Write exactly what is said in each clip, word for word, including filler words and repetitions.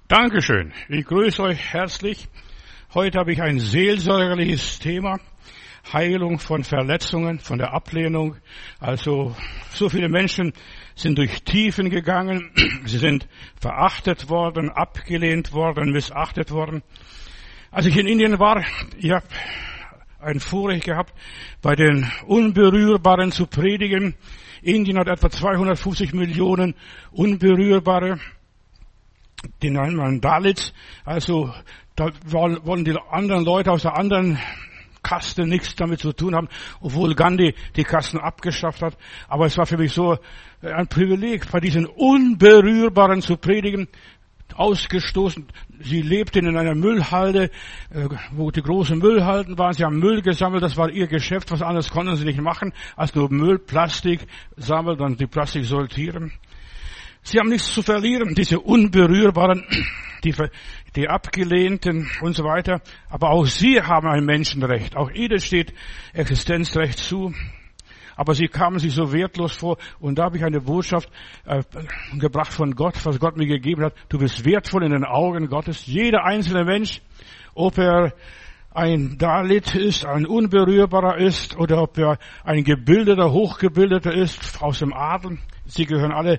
Dankeschön. Ich grüße euch herzlich. Heute habe ich ein seelsorgerliches Thema. Heilung von Verletzungen, von der Ablehnung. Also, so viele Menschen sind durch Tiefen gegangen. Sie sind verachtet worden, abgelehnt worden, missachtet worden. Als ich in Indien war, ich habe ein Vorrecht gehabt, bei den Unberührbaren zu predigen. Indien hat etwa zweihundertfünfzig Millionen Unberührbare. Die nennen man Dalits. Also, da wollen die anderen Leute aus der anderen Kaste nichts damit zu tun haben, obwohl Gandhi die Kasten abgeschafft hat. Aber es war für mich so ein Privileg, bei diesen Unberührbaren zu predigen. Ausgestoßen. Sie lebten in einer Müllhalde, wo die großen Müllhalden waren. Sie haben Müll gesammelt, das war ihr Geschäft. Was anderes konnten sie nicht machen, als nur Müll, Plastik sammeln und die Plastik sortieren. Sie haben nichts zu verlieren, diese Unberührbaren, die, die Abgelehnten und so weiter. Aber auch sie haben ein Menschenrecht. Auch ihnen steht Existenzrecht zu. Aber sie kamen sich so wertlos vor. Und da habe ich eine Botschaft äh, gebracht von Gott, was Gott mir gegeben hat. Du bist wertvoll in den Augen Gottes. Jeder einzelne Mensch, ob er ein Dalit ist, ein Unberührbarer ist, oder ob er ein Gebildeter, Hochgebildeter ist, aus dem Adel. Sie gehören alle,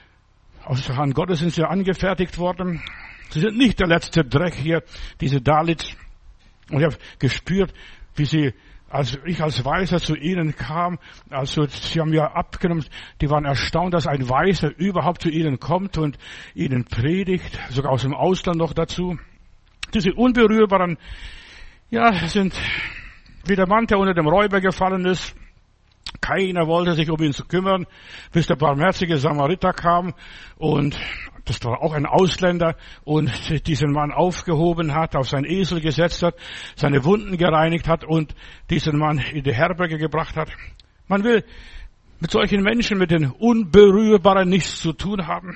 aus der Hand Gottes sind sie angefertigt worden. Sie sind nicht der letzte Dreck hier, diese Dalits. Und ich habe gespürt, wie sie, als ich als Weißer zu ihnen kam, also sie haben ja abgenommen, die waren erstaunt, dass ein Weißer überhaupt zu ihnen kommt und ihnen predigt, sogar aus dem Ausland noch dazu. Diese Unberührbaren, ja, sind wie der Mann, der unter dem Räuber gefallen ist. Keiner wollte sich um ihn zu kümmern, bis der barmherzige Samariter kam und das war auch ein Ausländer und diesen Mann aufgehoben hat, auf seinen Esel gesetzt hat, seine Wunden gereinigt hat und diesen Mann in die Herberge gebracht hat. Man will mit solchen Menschen, mit den Unberührbaren nichts zu tun haben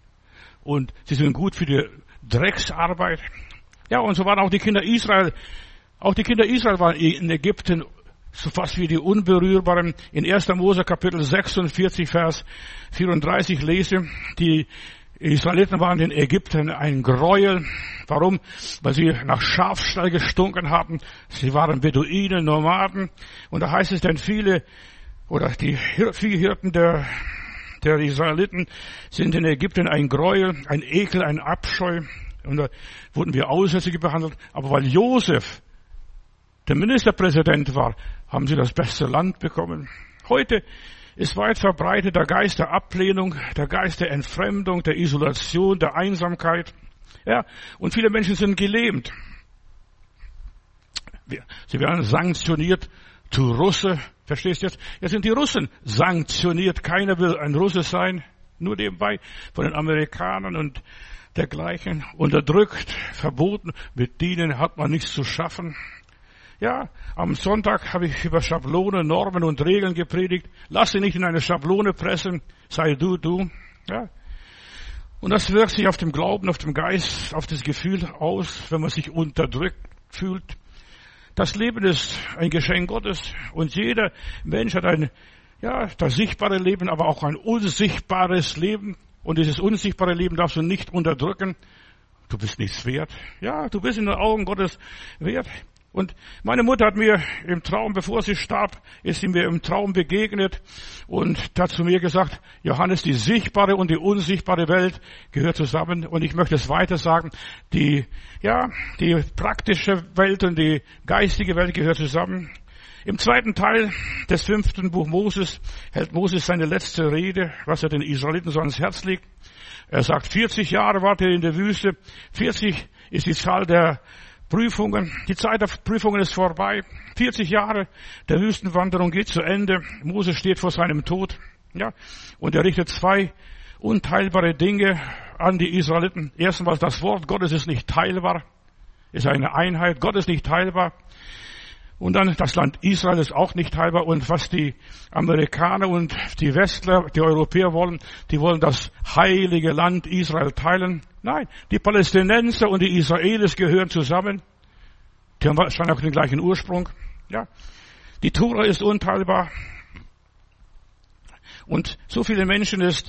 und sie sind gut für die Drecksarbeit. Ja, und so waren auch die Kinder Israel. Auch die Kinder Israel waren in Ägypten so fast wie die Unberührbaren. In erster Mose Kapitel sechsundvierzig, Vers vierunddreißig lese, die Israeliten waren in Ägypten ein Gräuel. Warum? Weil sie nach Schafstall gestunken haben. Sie waren Beduinen, Nomaden. Und da heißt es denn viele, oder die Viehhirten der, der Israeliten sind in Ägypten ein Gräuel, ein Ekel, ein Abscheu. Und da wurden wir aussätzig behandelt. Aber weil Josef der Ministerpräsident war, haben sie das beste Land bekommen. Heute ist weit verbreitet der Geist der Ablehnung, der Geist der Entfremdung, der Isolation, der Einsamkeit. Ja, und viele Menschen sind gelähmt. Sie werden sanktioniert, du Russe. Verstehst du jetzt? Jetzt sind die Russen sanktioniert. Keiner will ein Russe sein. Nur nebenbei von den Amerikanern und dergleichen. Unterdrückt, verboten. Mit denen hat man nichts zu schaffen. Ja, am Sonntag habe ich über Schablonen, Normen und Regeln gepredigt. Lass dich nicht in eine Schablone pressen. Sei du, du. Ja. Und das wirkt sich auf dem Glauben, auf dem Geist, auf das Gefühl aus, wenn man sich unterdrückt fühlt. Das Leben ist ein Geschenk Gottes. Und jeder Mensch hat ein, ja, das sichtbare Leben, aber auch ein unsichtbares Leben. Und dieses unsichtbare Leben darfst du nicht unterdrücken. Du bist nichts wert. Ja, du bist in den Augen Gottes wert. Und meine Mutter hat mir im Traum, bevor sie starb, ist sie mir im Traum begegnet und hat zu mir gesagt, Johannes, die sichtbare und die unsichtbare Welt gehört zusammen. Und ich möchte es weiter sagen, die, ja, die praktische Welt und die geistige Welt gehört zusammen. Im zweiten Teil des fünften Buch Moses hält Moses seine letzte Rede, was er den Israeliten so ans Herz legt. Er sagt, vierzig Jahre wart ihr in der Wüste, vierzig ist die Zahl der Prüfungen. Die Zeit der Prüfungen ist vorbei. vierzig Jahre der Wüstenwanderung geht zu Ende. Mose steht vor seinem Tod. Ja, und er richtet zwei unteilbare Dinge an die Israeliten. Erstens, das Wort Gottes ist nicht teilbar. Ist eine Einheit. Gott ist nicht teilbar. Und dann, das Land Israel ist auch nicht teilbar. Und was die Amerikaner und die Westler, die Europäer wollen, die wollen das heilige Land Israel teilen. Nein, die Palästinenser und die Israelis gehören zusammen. Die haben wahrscheinlich auch den gleichen Ursprung. Ja, die Tora ist unteilbar. Und so viele Menschen ist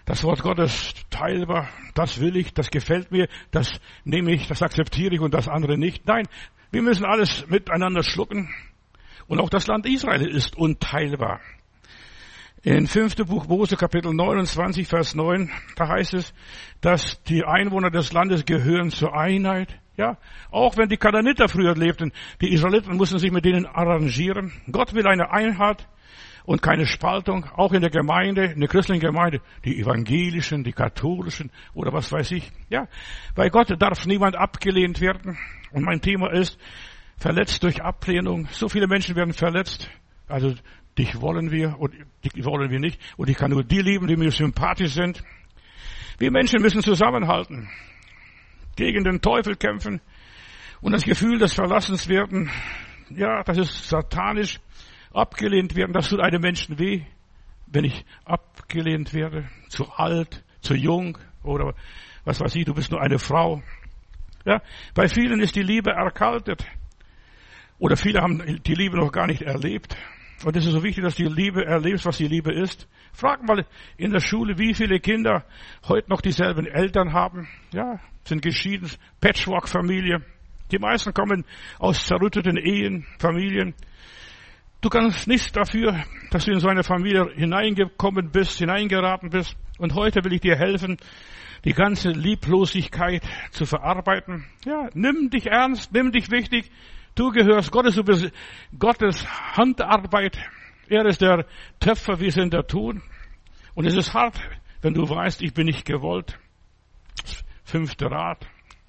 Das Wort Gottes teilbar, das will ich, das gefällt mir, das nehme ich, das akzeptiere ich und das andere nicht. Nein, wir müssen alles miteinander schlucken. Und auch das Land Israel ist unteilbar. In fünften Buch Mose, Kapitel neunundzwanzig, Vers neun, da heißt es, dass die Einwohner des Landes gehören zur Einheit. Ja, auch wenn die Kanaaniter früher lebten, die Israeliten mussten sich mit denen arrangieren. Gott will eine Einheit und keine Spaltung, auch in der Gemeinde, in der christlichen Gemeinde, die evangelischen, die katholischen oder was weiß ich. Ja, bei Gott darf niemand abgelehnt werden. Und mein Thema ist, verletzt durch Ablehnung. So viele Menschen werden verletzt. Also, dich wollen wir und dich wollen wir nicht. Und ich kann nur die lieben, die mir sympathisch sind. Wir Menschen müssen zusammenhalten, gegen den Teufel kämpfen. Und das Gefühl des Verlassenswerden, ja, das ist satanisch. Abgelehnt werden, das tut einem Menschen weh, wenn ich abgelehnt werde, zu alt, zu jung oder was weiß ich, du bist nur eine Frau. Ja, bei vielen ist die Liebe erkaltet oder viele haben die Liebe noch gar nicht erlebt. Und es ist so wichtig, dass du die Liebe erlebst, was die Liebe ist. Frag mal in der Schule, wie viele Kinder heute noch dieselben Eltern haben. Ja, sind geschieden, Patchwork-Familie. Die meisten kommen aus zerrütteten Ehen, Familien. Du kannst nichts dafür, dass du in so eine Familie hineingekommen bist, hineingeraten bist. Und heute will ich dir helfen, die ganze Lieblosigkeit zu verarbeiten. Ja, nimm dich ernst, nimm dich wichtig. Du gehörst Gottes, du bist Gottes Handarbeit. Er ist der Töpfer, wir sind der Ton. Und es ist hart, wenn du weißt, ich bin nicht gewollt. Fünfter Rat.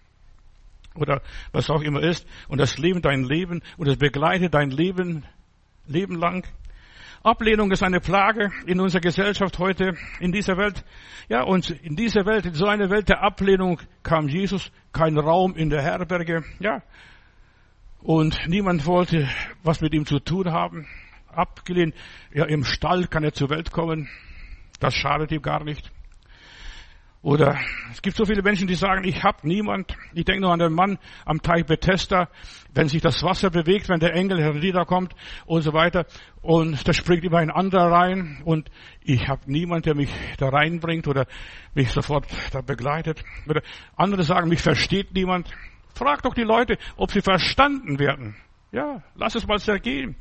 Oder was auch immer ist. Und das Leben dein Leben und es begleitet dein Leben Leben lang. Ablehnung ist eine Plage in unserer Gesellschaft heute, in dieser Welt. Ja, und in dieser Welt, in so einer Welt der Ablehnung kam Jesus, kein Raum in der Herberge. Ja, und niemand wollte was mit ihm zu tun haben. Abgelehnt. Ja, im Stall kann er zur Welt kommen. Das schadet ihm gar nicht. Oder es gibt so viele Menschen, die sagen, ich habe niemand. Ich denke nur an den Mann am Teich Bethesda, wenn sich das Wasser bewegt, wenn der Engel herniederkommt und so weiter. Und da springt immer ein anderer rein und ich habe niemand, der mich da reinbringt oder mich sofort da begleitet. Oder andere sagen, mich versteht niemand. Frag doch die Leute, ob sie verstanden werden. Ja, lass es mal zergehen.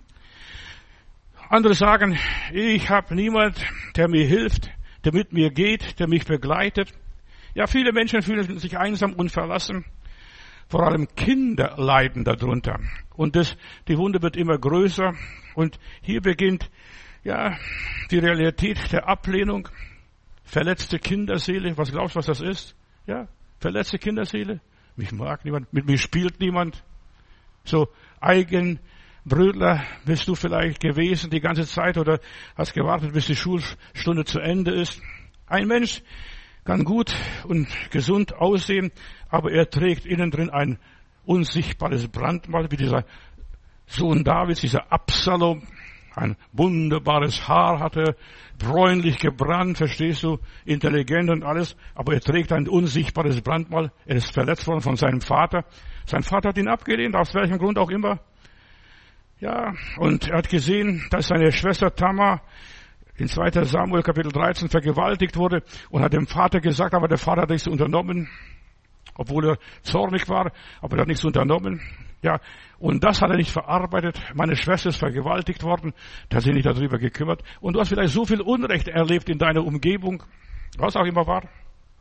Andere sagen, ich habe niemand, der mir hilft, der mit mir geht, der mich begleitet. Ja, viele Menschen fühlen sich einsam und verlassen. Vor allem Kinder leiden darunter. Und das, die Wunde wird immer größer. Und hier beginnt, ja, die Realität der Ablehnung. Verletzte Kinderseele. Was glaubst du, was das ist? Ja, verletzte Kinderseele. Mich mag niemand, mit mir spielt niemand. So Eigenbrötler bist du vielleicht gewesen die ganze Zeit oder hast gewartet, bis die Schulstunde zu Ende ist. Ein Mensch kann gut und gesund aussehen, aber er trägt innen drin ein unsichtbares Brandmal, wie dieser Sohn Davids, dieser Absalom. Ein wunderbares Haar hatte, bräunlich gebrannt, verstehst du, intelligent und alles, aber er trägt ein unsichtbares Brandmal. Er ist verletzt worden von seinem Vater. Sein Vater hat ihn abgelehnt, aus welchem Grund auch immer. Ja, und er hat gesehen, dass seine Schwester Tamar in zweiter Samuel Kapitel dreizehn vergewaltigt wurde und hat dem Vater gesagt, aber der Vater hat nichts unternommen, obwohl er zornig war, aber er hat nichts unternommen. Ja, und das hat er nicht verarbeitet. Meine Schwester ist vergewaltigt worden, da hat sich nicht darüber gekümmert. Und du hast vielleicht so viel Unrecht erlebt in deiner Umgebung, was auch immer war.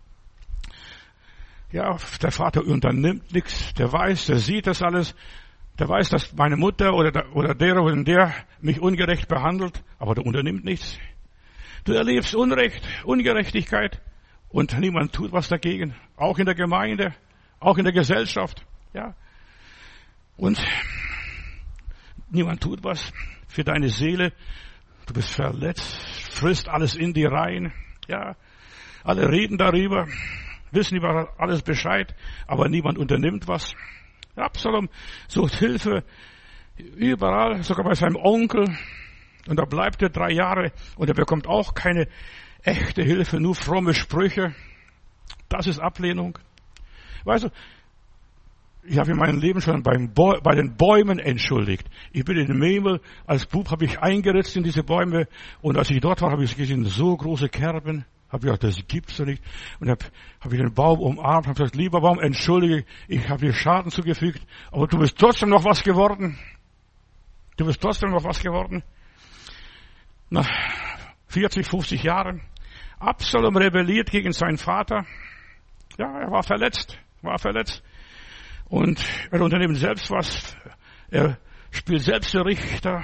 Ja, der Vater unternimmt nichts, der weiß, der sieht das alles, der weiß, dass meine Mutter oder der, oder der oder der mich ungerecht behandelt, aber der unternimmt nichts. Du erlebst Unrecht, Ungerechtigkeit und niemand tut was dagegen, auch in der Gemeinde, auch in der Gesellschaft, ja. Und niemand tut was für deine Seele. Du bist verletzt, frisst alles in dir rein. Ja, alle reden darüber, wissen über alles Bescheid, aber niemand unternimmt was. Absalom sucht Hilfe überall, sogar bei seinem Onkel. Und da bleibt er drei Jahre und er bekommt auch keine echte Hilfe, nur fromme Sprüche. Das ist Ablehnung. Weißt du, ich habe in meinem Leben schon beim Bo- bei den Bäumen entschuldigt. Ich bin in Memel, als Bub habe ich eingeritzt in diese Bäume und als ich dort war, habe ich gesehen, so große Kerben. Hab gedacht, das gibt's doch nicht. Und hab, hab ich den Baum umarmt, hab gesagt, lieber Baum, entschuldige, ich habe dir Schaden zugefügt, aber du bist trotzdem noch was geworden. Du bist trotzdem noch was geworden. Nach vierzig, fünfzig Jahren. Absalom rebelliert gegen seinen Vater. Ja, er war verletzt, war verletzt. Und er unternimmt selbst was. Er spielt selbst den Richter.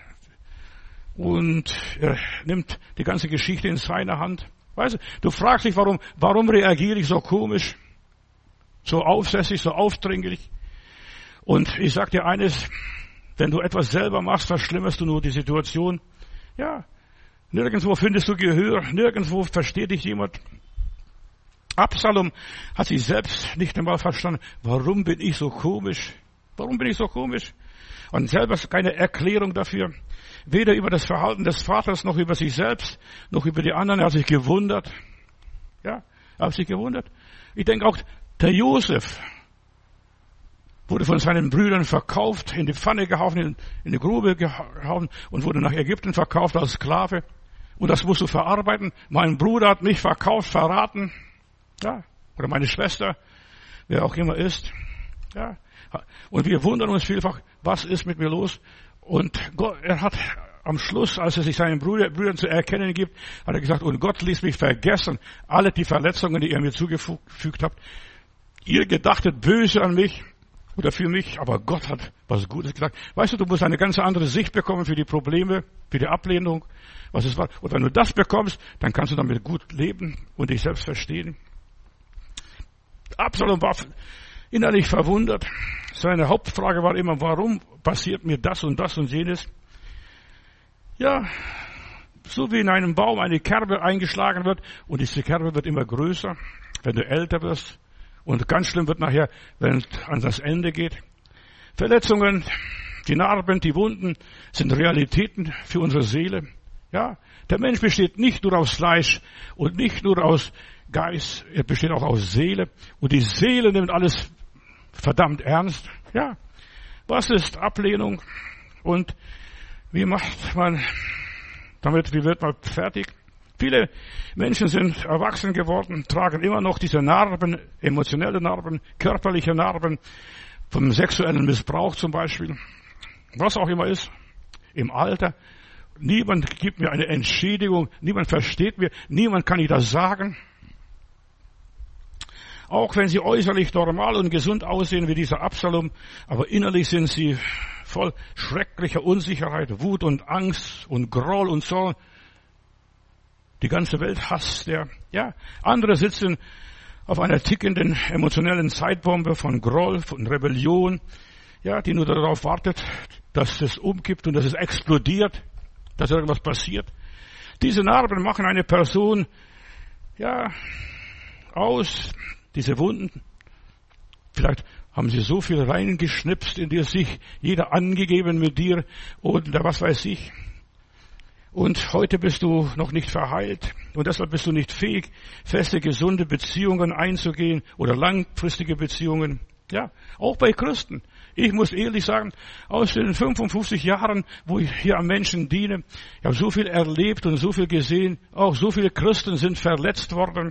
Und er nimmt die ganze Geschichte in seine Hand. Weißt du, du fragst dich, warum, warum reagiere ich so komisch, so aufsässig, so aufdringlich? Und ich sag dir eines, wenn du etwas selber machst, verschlimmerst du nur die Situation. Ja, nirgendwo findest du Gehör, nirgendwo versteht dich jemand. Absalom hat sich selbst nicht einmal verstanden. Warum bin ich so komisch? Warum bin ich so komisch? Und selber keine Erklärung dafür. Weder über das Verhalten des Vaters, noch über sich selbst, noch über die anderen. Er hat sich gewundert. Ja, er hat sich gewundert. Ich denke auch, der Josef wurde von seinen Brüdern verkauft, in die Pfanne gehauen, in, in die Grube gehauen und wurde nach Ägypten verkauft als Sklave. Und das musst du verarbeiten. Mein Bruder hat mich verkauft, verraten. Ja, oder meine Schwester, wer auch immer ist. Ja, und wir wundern uns vielfach, was ist mit mir los? Und Gott, er hat am Schluss, als er sich seinen Brüder, Brüdern zu erkennen gibt, hat er gesagt, und Gott ließ mich vergessen, alle die Verletzungen, die ihr mir zugefügt habt. Ihr gedachtet böse an mich oder für mich, aber Gott hat was Gutes gesagt. Weißt du, du musst eine ganz andere Sicht bekommen für die Probleme, für die Ablehnung, was es war. Und wenn du das bekommst, dann kannst du damit gut leben und dich selbst verstehen. Absalom war innerlich verwundert. Seine Hauptfrage war immer, warum passiert mir das und das und jenes? Ja, so wie in einem Baum eine Kerbe eingeschlagen wird und diese Kerbe wird immer größer, wenn du älter wirst. Und ganz schlimm wird nachher, wenn es an das Ende geht. Verletzungen, die Narben, die Wunden sind Realitäten für unsere Seele. Ja, der Mensch besteht nicht nur aus Fleisch und nicht nur aus Geist, er besteht auch aus Seele. Und die Seele nimmt alles verdammt ernst. Ja, was ist Ablehnung? Und wie macht man damit, wie wird man fertig? Viele Menschen sind erwachsen geworden, tragen immer noch diese Narben, emotionelle Narben, körperliche Narben, vom sexuellen Missbrauch zum Beispiel. Was auch immer ist, im Alter. Niemand gibt mir eine Entschädigung, niemand versteht mir, niemand kann ich das sagen. Auch wenn sie äußerlich normal und gesund aussehen wie dieser Absalom, aber innerlich sind sie voll schrecklicher Unsicherheit, Wut und Angst und Groll und Zorn. Die ganze Welt hasst er. Ja, andere sitzen auf einer tickenden emotionellen Zeitbombe von Groll, von Rebellion, ja, die nur darauf wartet, dass es umkippt und dass es explodiert, dass irgendwas passiert. Diese Narben machen eine Person, ja, aus. Diese Wunden, vielleicht haben sie so viel reingeschnipst in dir, sich jeder angegeben mit dir oder was weiß ich. Und heute bist du noch nicht verheilt und deshalb bist du nicht fähig, feste, gesunde Beziehungen einzugehen oder langfristige Beziehungen. Ja, auch bei Christen. Ich muss ehrlich sagen, aus den fünfundfünfzig Jahren, wo ich hier am Menschen diene, ich habe so viel erlebt und so viel gesehen, auch so viele Christen sind verletzt worden.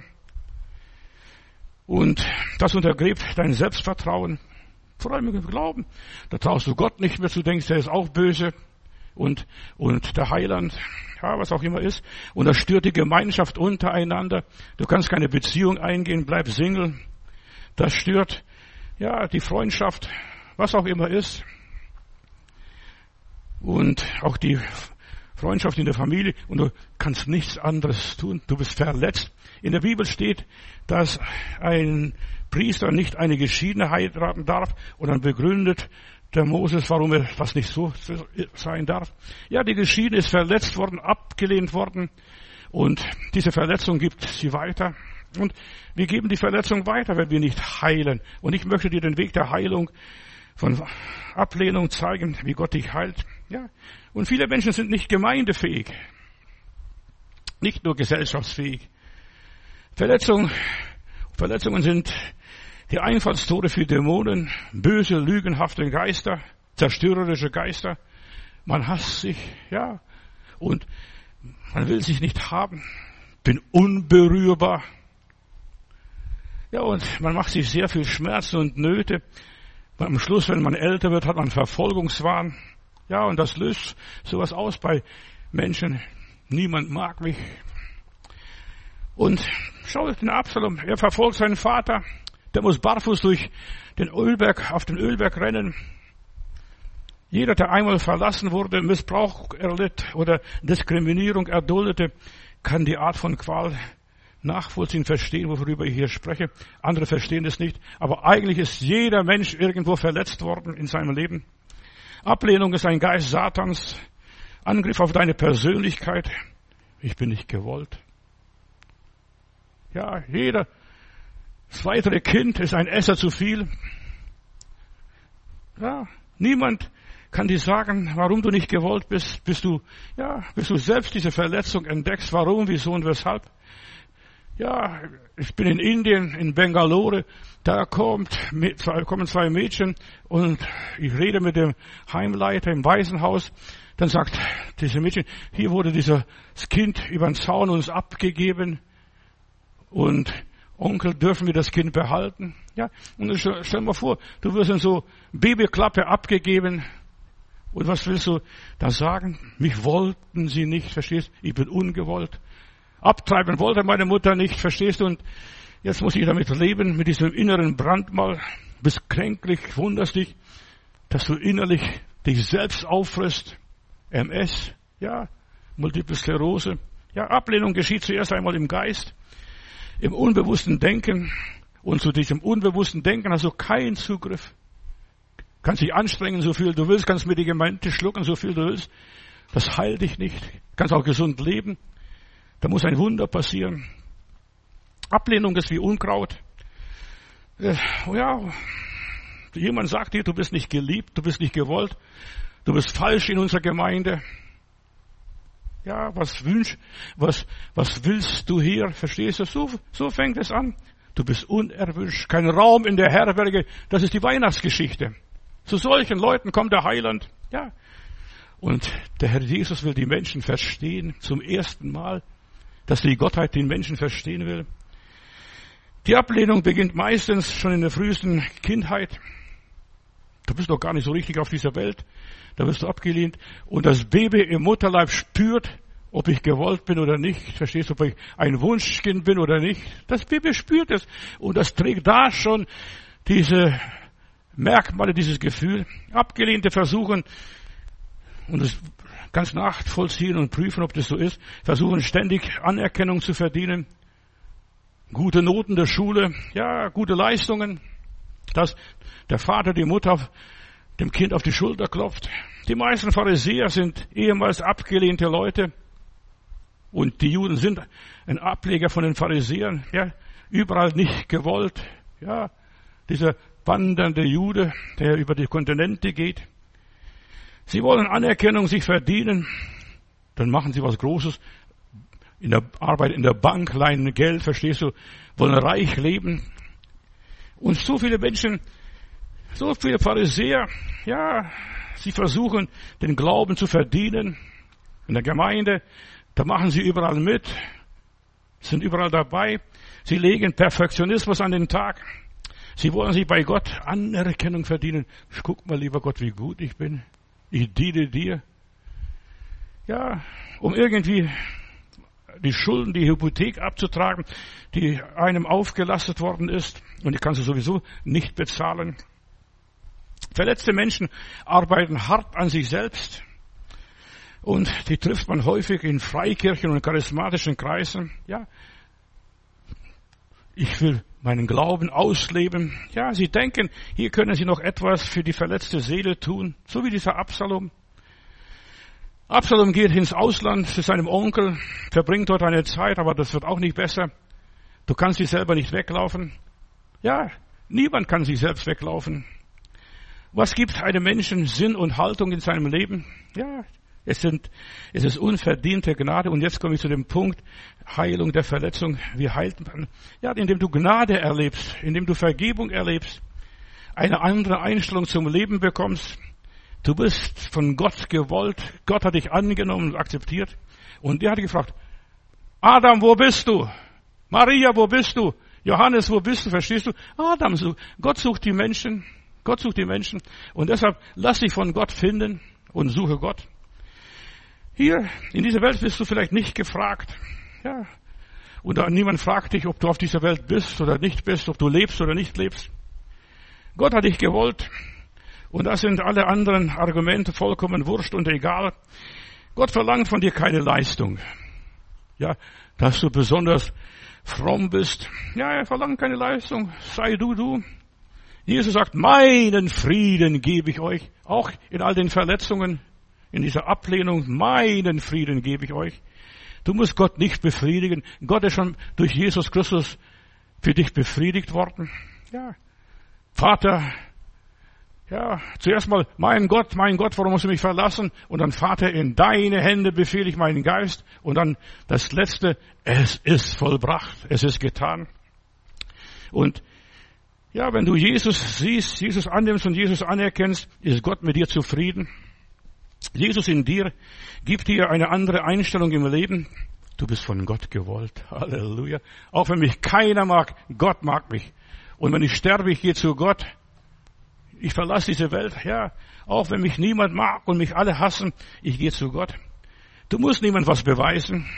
Und das untergräbt dein Selbstvertrauen. Vor allem im Glauben. Da traust du Gott nicht mehr, du denkst, er ist auch böse. Und, und der Heiland, ja, was auch immer ist. Und das stört die Gemeinschaft untereinander. Du kannst keine Beziehung eingehen, bleib Single. Das stört, ja, die Freundschaft, was auch immer ist. Und auch die Freundschaft in der Familie. Und du kannst nichts anderes tun. Du bist verletzt. In der Bibel steht, dass ein Priester nicht eine Geschiedene heiraten darf und dann begründet der Moses, warum er was nicht so sein darf. Ja, die Geschiedene ist verletzt worden, abgelehnt worden und diese Verletzung gibt sie weiter. Und wir geben die Verletzung weiter, wenn wir nicht heilen. Und ich möchte dir den Weg der Heilung von Ablehnung zeigen, wie Gott dich heilt. Ja, und viele Menschen sind nicht gemeindefähig, nicht nur gesellschaftsfähig. Verletzung, Verletzungen sind die Einfallstore für Dämonen, böse, lügenhafte Geister, zerstörerische Geister. Man hasst sich, ja, und man will sich nicht haben. bin unberührbar. Ja, und man macht sich sehr viel Schmerzen und Nöte. Am Schluss, wenn man älter wird, hat man Verfolgungswahn. Ja, und das löst sowas aus bei Menschen. Niemand mag mich. Und schau den Absalom, er verfolgt seinen Vater. Der muss barfuß durch den Ölberg, auf den Ölberg rennen. Jeder, der einmal verlassen wurde, Missbrauch erlitt oder Diskriminierung erduldete, kann die Art von Qual nachvollziehen, verstehen, worüber ich hier spreche. Andere verstehen es nicht. Aber eigentlich ist jeder Mensch irgendwo verletzt worden in seinem Leben. Ablehnung ist ein Geist Satans. Angriff auf deine Persönlichkeit. Ich bin nicht gewollt. Ja, jeder das weitere Kind ist ein Esser zu viel. Ja, niemand kann dir sagen, warum du nicht gewollt bist, bis du, ja, bis du selbst diese Verletzung entdeckst, warum, wieso und weshalb. Ja, ich bin in Indien, in Bangalore, da kommt, kommen zwei Mädchen und ich rede mit dem Heimleiter im Waisenhaus. Dann sagt diese Mädchen, hier wurde dieses Kind über den Zaun uns abgegeben und Onkel, dürfen wir das Kind behalten? Ja, und stell dir mal vor, du wirst in so Babyklappe abgegeben. Und was willst du da sagen? Mich wollten sie nicht, verstehst du? Ich bin ungewollt. Abtreiben wollte meine Mutter nicht, verstehst du? Und jetzt muss ich damit leben, mit diesem inneren Brandmal. Bist kränklich, wunderst dich, dass du innerlich dich selbst auffrisst. M S, ja, Multiple Sklerose. Ja, Ablehnung geschieht zuerst einmal im Geist, im unbewussten Denken. Und zu diesem unbewussten Denken hast du keinen Zugriff. Kannst dich anstrengen, so viel du willst, kannst Medikamente schlucken, so viel du willst. Das heilt dich nicht. Kannst auch gesund leben. Da muss ein Wunder passieren. Ablehnung ist wie Unkraut. Ja, jemand sagt dir, du bist nicht geliebt, du bist nicht gewollt, du bist falsch in unserer Gemeinde. Ja, was wünsch, was, was willst du hier? Verstehst du? So, so fängt es an. Du bist unerwünscht, kein Raum in der Herberge. Das ist die Weihnachtsgeschichte. Zu solchen Leuten kommt der Heiland. Ja. Und der Herr Jesus will die Menschen verstehen, zum ersten Mal, dass die Gottheit den Menschen verstehen will. Die Ablehnung beginnt meistens schon in der frühesten Kindheit. Du bist doch gar nicht so richtig auf dieser Welt. Da wirst du abgelehnt. Und das Baby im Mutterleib spürt, ob ich gewollt bin oder nicht. Verstehst du, ob ich ein Wunschkind bin oder nicht? Das Baby spürt es. Und das trägt da schon diese Merkmale, dieses Gefühl. Abgelehnte versuchen, und es ganz nachvollziehen und prüfen, ob das so ist, versuchen ständig Anerkennung zu verdienen. Gute Noten der Schule, ja, gute Leistungen, dass der Vater, die Mutter dem Kind auf die Schulter klopft. Die meisten Pharisäer sind ehemals abgelehnte Leute und die Juden sind ein Ableger von den Pharisäern, ja, überall nicht gewollt, ja, dieser wandernde Jude, der über die Kontinente geht. Sie wollen Anerkennung sich verdienen, dann machen sie was Großes, in der Arbeit in der Bank, leihen Geld, verstehst du, wollen reich leben. Und so viele Menschen, so viele Pharisäer, ja, sie versuchen, den Glauben zu verdienen. In der Gemeinde, da machen sie überall mit, sind überall dabei. Sie legen Perfektionismus an den Tag. Sie wollen sich bei Gott Anerkennung verdienen. Guck mal, lieber Gott, wie gut ich bin. Ich diene dir. Ja, um irgendwie die Schulden, die Hypothek abzutragen, die einem aufgelastet worden ist. Und die kannst du sowieso nicht bezahlen. Verletzte Menschen arbeiten hart an sich selbst. Und die trifft man häufig in Freikirchen und charismatischen Kreisen. Ja, ich will meinen Glauben ausleben. Ja, sie denken, hier können sie noch etwas für die verletzte Seele tun. So wie dieser Absalom. Absalom geht ins Ausland zu seinem Onkel, verbringt dort eine Zeit, aber das wird auch nicht besser. Du kannst dich selber nicht weglaufen. Ja, niemand kann sich selbst weglaufen. Was gibt einem Menschen Sinn und Haltung in seinem Leben? Ja, es sind, es ist unverdiente Gnade. Und jetzt komme ich zu dem Punkt, Heilung der Verletzung. Wie heilt man? Ja, indem du Gnade erlebst, indem du Vergebung erlebst, eine andere Einstellung zum Leben bekommst. Du bist von Gott gewollt. Gott hat dich angenommen und akzeptiert. Und der hat gefragt, Adam, wo bist du? Maria, wo bist du? Johannes, wo bist du? Verstehst du? Adam sucht. Gott sucht die Menschen. Gott sucht die Menschen. Und deshalb lass dich von Gott finden und suche Gott. Hier, in dieser Welt bist du vielleicht nicht gefragt. Ja. Und niemand fragt dich, ob du auf dieser Welt bist oder nicht bist, ob du lebst oder nicht lebst. Gott hat dich gewollt. Und da sind alle anderen Argumente vollkommen wurscht und egal. Gott verlangt von dir keine Leistung. Ja, dass du besonders fromm bist. Ja, er verlangt keine Leistung. Sei du, du. Jesus sagt, meinen Frieden gebe ich euch. Auch in all den Verletzungen, in dieser Ablehnung, meinen Frieden gebe ich euch. Du musst Gott nicht befriedigen. Gott ist schon durch Jesus Christus für dich befriedigt worden. Ja. Vater, ja, zuerst mal, mein Gott, mein Gott, warum musst du mich verlassen? Und dann, Vater, in deine Hände befehle ich meinen Geist. Und dann das Letzte, es ist vollbracht, es ist getan. Und ja, wenn du Jesus siehst, Jesus annimmst und Jesus anerkennst, ist Gott mit dir zufrieden. Jesus in dir gibt dir eine andere Einstellung im Leben. Du bist von Gott gewollt. Halleluja. Auch wenn mich keiner mag, Gott mag mich. Und wenn ich sterbe, ich gehe zu Gott. Ich verlasse diese Welt, ja. Auch wenn mich niemand mag und mich alle hassen, ich gehe zu Gott. Du musst niemand was beweisen.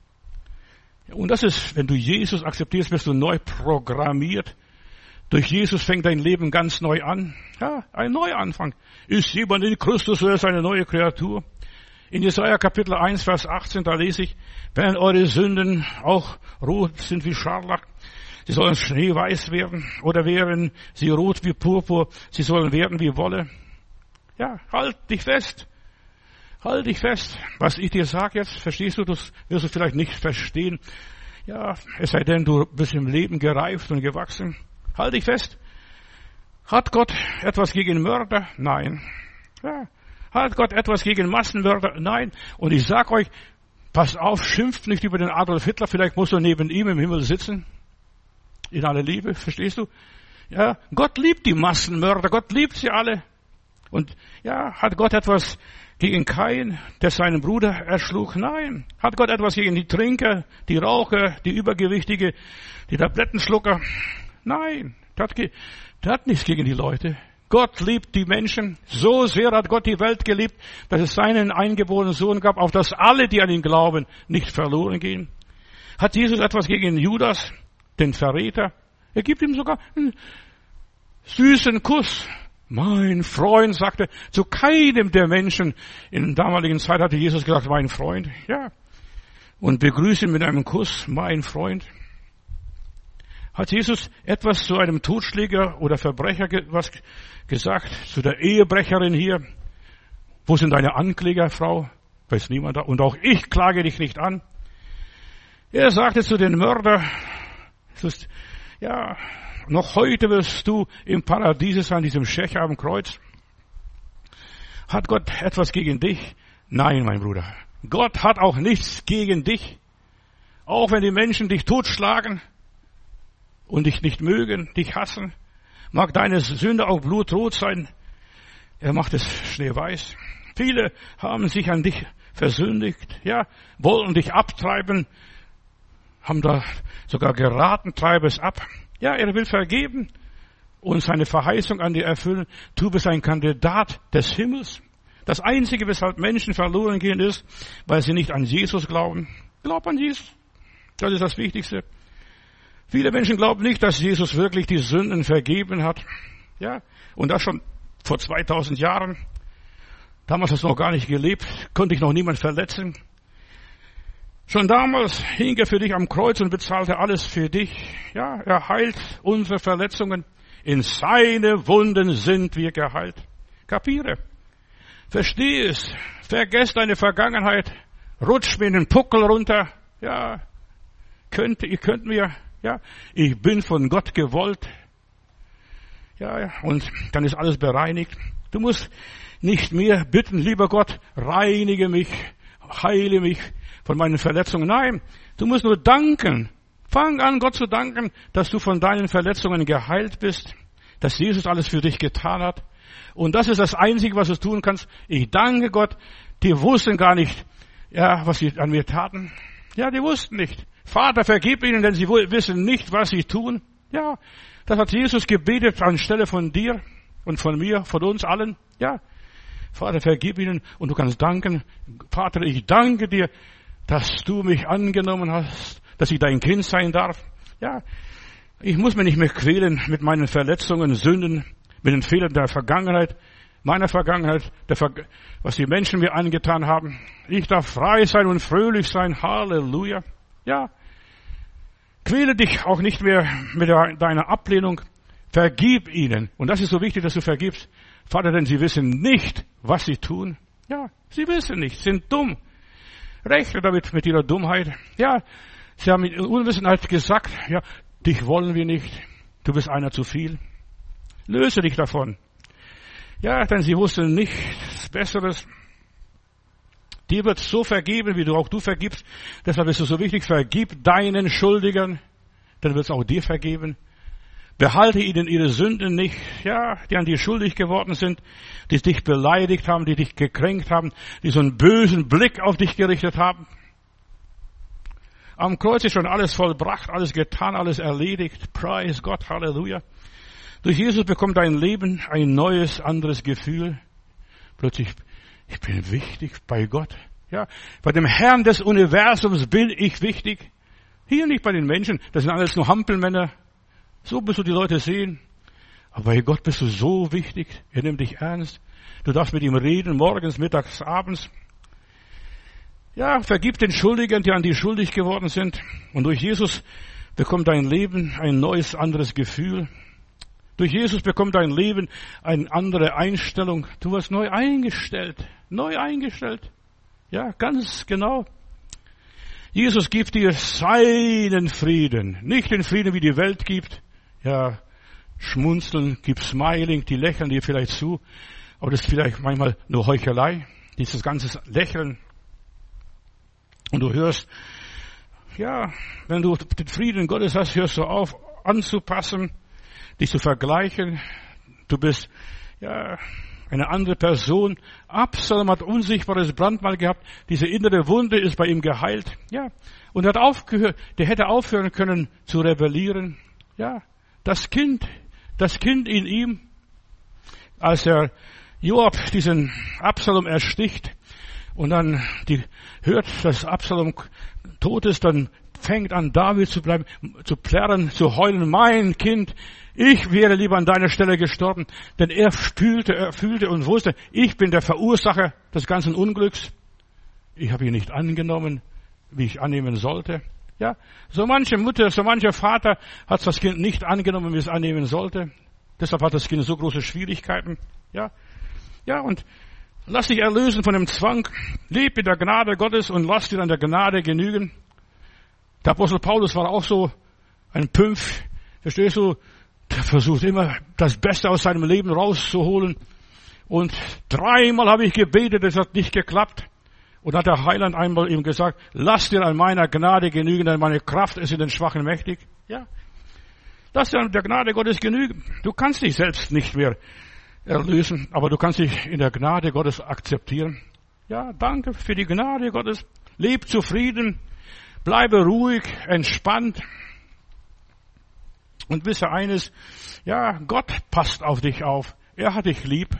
Und das ist, wenn du Jesus akzeptierst, bist du neu programmiert. Durch Jesus fängt dein Leben ganz neu an. Ja, ein Neuanfang. Ist jemand in Christus, so ist eine neue Kreatur. In Jesaja Kapitel eins, Vers achtzehn, da lese ich, wenn eure Sünden auch rot sind wie Scharlach, sie sollen schneeweiß werden, oder wären sie rot wie Purpur, sie sollen werden wie Wolle. Ja, halt dich fest. Halt dich fest. Was ich dir sage jetzt, verstehst du, das wirst du vielleicht nicht verstehen. Ja, es sei denn, du bist im Leben gereift und gewachsen. Halt dich fest. Hat Gott etwas gegen Mörder? Nein. Ja. Hat Gott etwas gegen Massenmörder? Nein. Und ich sag euch, passt auf, schimpft nicht über den Adolf Hitler, vielleicht musst du neben ihm im Himmel sitzen. In aller Liebe, verstehst du? Ja, Gott liebt die Massenmörder, Gott liebt sie alle. Und ja, hat Gott etwas gegen Kain, der seinen Bruder erschlug? Nein. Hat Gott etwas gegen die Trinker, die Raucher, die Übergewichtige, die Tablettenschlucker? Nein. Der hat, ge- der hat nichts gegen die Leute. Gott liebt die Menschen. So sehr hat Gott die Welt geliebt, dass es seinen eingeborenen Sohn gab, auf dass alle, die an ihn glauben, nicht verloren gehen. Hat Jesus etwas gegen Judas, den Verräter? Er gibt ihm sogar einen süßen Kuss. Mein Freund, sagte, zu keinem der Menschen in der damaligen Zeit hatte Jesus gesagt, mein Freund. Ja. Und begrüßt ihn mit einem Kuss, mein Freund. Hat Jesus etwas zu einem Totschläger oder Verbrecher ge- was gesagt? Zu der Ehebrecherin hier? Wo sind deine Ankläger, Frau? Weiß niemand da. Und auch ich klage dich nicht an. Er sagte zu den Mörder, es ist, ja, noch heute wirst du im Paradies sein, diesem Schächer am Kreuz. Hat Gott etwas gegen dich? Nein, mein Bruder. Gott hat auch nichts gegen dich. Auch wenn die Menschen dich totschlagen und dich nicht mögen, dich hassen, mag deine Sünde auch blutrot sein. Er macht es schneeweiß. Viele haben sich an dich versündigt, ja, wollen dich abtreiben, haben da sogar geraten, treibe es ab. Ja, er will vergeben und seine Verheißung an dir erfüllen. Du bist ein Kandidat des Himmels. Das Einzige, weshalb Menschen verloren gehen, ist, weil sie nicht an Jesus glauben. Glaub an Jesus. Das ist das Wichtigste. Viele Menschen glauben nicht, dass Jesus wirklich die Sünden vergeben hat. Ja, und das schon vor zweitausend Jahren. Damals hast du noch gar nicht gelebt, konnte dich noch niemand verletzen. Schon damals hing er für dich am Kreuz und bezahlte alles für dich. Ja, er heilt unsere Verletzungen. In seine Wunden sind wir geheilt. Kapiere. Versteh es. Vergess deine Vergangenheit. Rutsch mir in den Puckel runter. Ja, könnt, ihr könnt mir, ja, ich bin von Gott gewollt. Ja, und dann ist alles bereinigt. Du musst nicht mehr bitten, lieber Gott, reinige mich, heile mich von meinen Verletzungen. Nein, du musst nur danken. Fang an, Gott zu danken, dass du von deinen Verletzungen geheilt bist, dass Jesus alles für dich getan hat. Und das ist das Einzige, was du tun kannst. Ich danke Gott, die wussten gar nicht, ja, was sie an mir taten. Ja, die wussten nicht. Vater, vergib ihnen, denn sie wissen nicht, was sie tun. Ja, das hat Jesus gebetet anstelle von dir und von mir, von uns allen. Ja, Vater, vergib ihnen und du kannst danken. Vater, ich danke dir, dass du mich angenommen hast, dass ich dein Kind sein darf. Ja, ich muss mich nicht mehr quälen mit meinen Verletzungen, Sünden, mit den Fehlern der Vergangenheit, meiner Vergangenheit, der Ver- was die Menschen mir angetan haben. Ich darf frei sein und fröhlich sein. Halleluja. Ja, quäle dich auch nicht mehr mit deiner Ablehnung. Vergib ihnen. Und das ist so wichtig, dass du vergibst. Vater, denn sie wissen nicht, was sie tun. Ja, sie wissen nicht, sind dumm. Rechne damit mit ihrer Dummheit. Ja, sie haben in Unwissenheit gesagt, ja, dich wollen wir nicht. Du bist einer zu viel. Löse dich davon. Ja, denn sie wussten nichts Besseres. Dir wird so vergeben, wie du auch du vergibst. Deshalb ist es so wichtig, vergib deinen Schuldigern, dann wird es auch dir vergeben. Behalte ihnen ihre Sünden nicht, ja, die an dir schuldig geworden sind, die dich beleidigt haben, die dich gekränkt haben, die so einen bösen Blick auf dich gerichtet haben. Am Kreuz ist schon alles vollbracht, alles getan, alles erledigt. Preis Gott, Halleluja. Durch Jesus bekommt dein Leben ein neues, anderes Gefühl. Plötzlich, ich bin wichtig bei Gott. Ja, bei dem Herrn des Universums bin ich wichtig. Hier nicht bei den Menschen, das sind alles nur Hampelmänner. So bist du die Leute sehen. Aber bei Gott bist du so wichtig. Er nimmt dich ernst. Du darfst mit ihm reden, morgens, mittags, abends. Ja, vergib den Schuldigen, die an dir schuldig geworden sind. Und durch Jesus bekommt dein Leben ein neues, anderes Gefühl. Durch Jesus bekommt dein Leben eine andere Einstellung. Du wirst neu eingestellt. Neu eingestellt. Ja, ganz genau. Jesus gibt dir seinen Frieden. Nicht den Frieden, wie die Welt gibt. Ja, schmunzeln, gibt Smiling, die lächeln dir vielleicht zu. Aber das ist vielleicht manchmal nur Heuchelei. Dieses ganze Lächeln. Und du hörst, ja, wenn du den Frieden Gottes hast, hörst du auf, anzupassen, dich zu vergleichen. Du bist, ja, eine andere Person. Absalom hat unsichtbares Brandmal gehabt. Diese innere Wunde ist bei ihm geheilt. Ja. Und er hat aufgehört, der hätte aufhören können zu rebellieren. Ja. Das Kind, das Kind in ihm, als er Joab diesen Absalom ersticht und dann die, hört, dass Absalom tot ist, dann fängt an, David zu bleiben, zu plärren, zu heulen. Mein Kind, ich wäre lieber an deiner Stelle gestorben, denn er fühlte, er fühlte und wusste, ich bin der Verursacher des ganzen Unglücks. Ich habe ihn nicht angenommen, wie ich annehmen sollte. Ja, so manche Mutter, so mancher Vater hat das Kind nicht angenommen, wie es annehmen sollte. Deshalb hat das Kind so große Schwierigkeiten. Ja, ja, und lass dich erlösen von dem Zwang. Leb in der Gnade Gottes und lass dir an der Gnade genügen. Der Apostel Paulus war auch so ein Pümpf. Verstehst du? Der versucht immer, das Beste aus seinem Leben rauszuholen. Und dreimal habe ich gebetet, es hat nicht geklappt. Und hat der Heiland einmal ihm gesagt, lass dir an meiner Gnade genügen, denn meine Kraft ist in den Schwachen mächtig. Ja. Lass dir an der Gnade Gottes genügen. Du kannst dich selbst nicht mehr erlösen, aber du kannst dich in der Gnade Gottes akzeptieren. Ja, danke für die Gnade Gottes. Leb zufrieden, bleibe ruhig, entspannt. Und wisse eines, ja, Gott passt auf dich auf. Er hat dich lieb.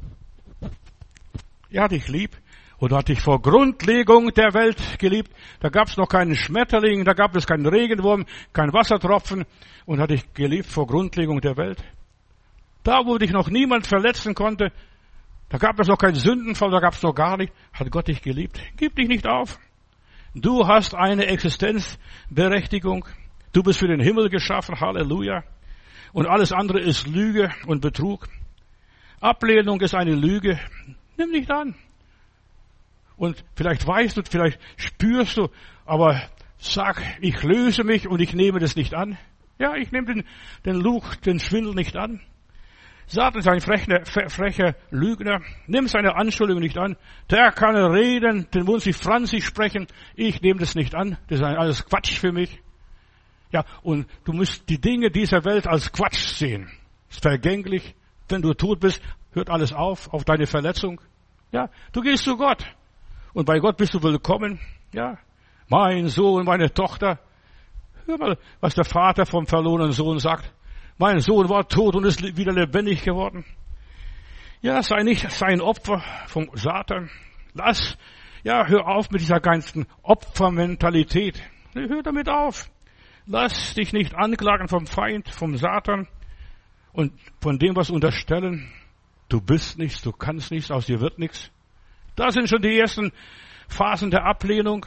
Er hat dich lieb. Und hat dich vor Grundlegung der Welt geliebt. Da gab es noch keinen Schmetterling, da gab es keinen Regenwurm, keinen Wassertropfen. Und hat dich geliebt vor Grundlegung der Welt. Da, wo dich noch niemand verletzen konnte, da gab es noch keinen Sündenfall, da gab es noch gar nicht, hat Gott dich geliebt. Gib dich nicht auf. Du hast eine Existenzberechtigung. Du bist für den Himmel geschaffen, Halleluja. Und alles andere ist Lüge und Betrug. Ablehnung ist eine Lüge. Nimm nicht an. Und vielleicht weißt du, vielleicht spürst du, aber sag, ich löse mich und ich nehme das nicht an. Ja, ich nehme den, den Lug, den Schwindel nicht an. Satan ist ein frecher, frecher Lügner. Nimm seine Anschuldigung nicht an. Der kann reden, den Mund sich franzig sprechen. Ich nehme das nicht an. Das ist alles Quatsch für mich. Ja, und du musst die Dinge dieser Welt als Quatsch sehen. Es ist vergänglich. Wenn du tot bist, hört alles auf, auf deine Verletzung. Ja, du gehst zu Gott. Und bei Gott bist du willkommen. Ja, Mein Sohn, meine Tochter. Hör mal, was der Vater vom verlorenen Sohn sagt. Mein Sohn war tot und ist wieder lebendig geworden. Ja, sei nicht sein Opfer vom Satan. Lass, ja, hör auf mit dieser ganzen Opfermentalität. Hör damit auf. Lass dich nicht anklagen vom Feind, vom Satan und von dem, was unterstellen. Du bist nichts, du kannst nichts, aus dir wird nichts. Das sind schon die ersten Phasen der Ablehnung.